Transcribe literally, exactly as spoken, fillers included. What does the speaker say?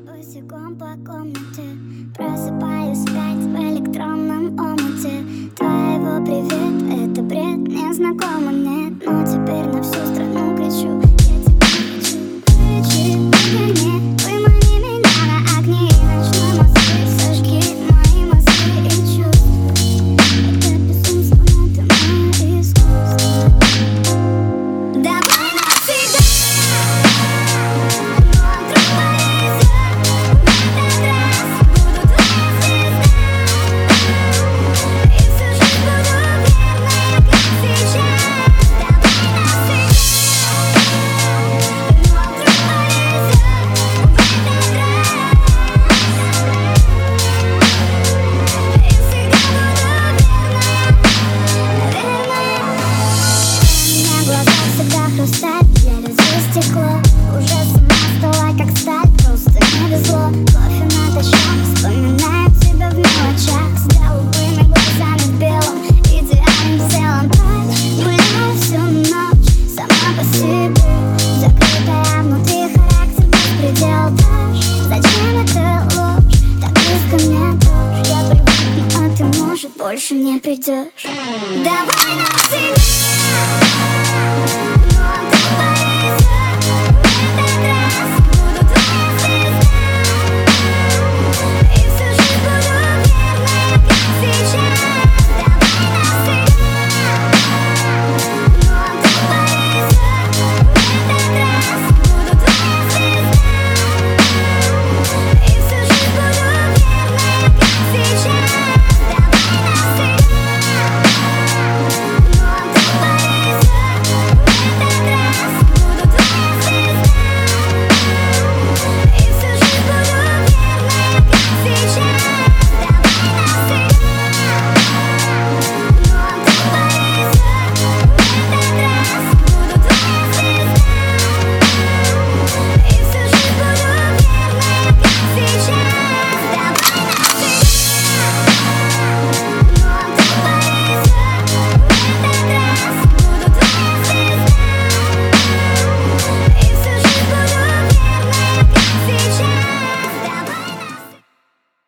Босиком по комнате, просыпаюсь опять в электронном омуте твоего привет, это бред, незнакомо, нет. Но теперь на всю страну кричу: я тебя хочу. Кричи, погони, вымани меня на огни ночной Москвы, сожги мои мосты и чувства. Это безумство, но ты мое искусство. Давай навсегда. Хрусталь, я лезу стекло. Уже сама стала как сталь, просто не везло. Кофе натощак, вспоминаю тебя в мелочах. С голубыми глазами в белом, идеальным телом. Была всю ночь, сама по себе, закрытая внутри, характер без предел. Зачем это ложь, так близко мне дрожь. Я привыкну, а ты, может, больше не придешь. Давай навсегда.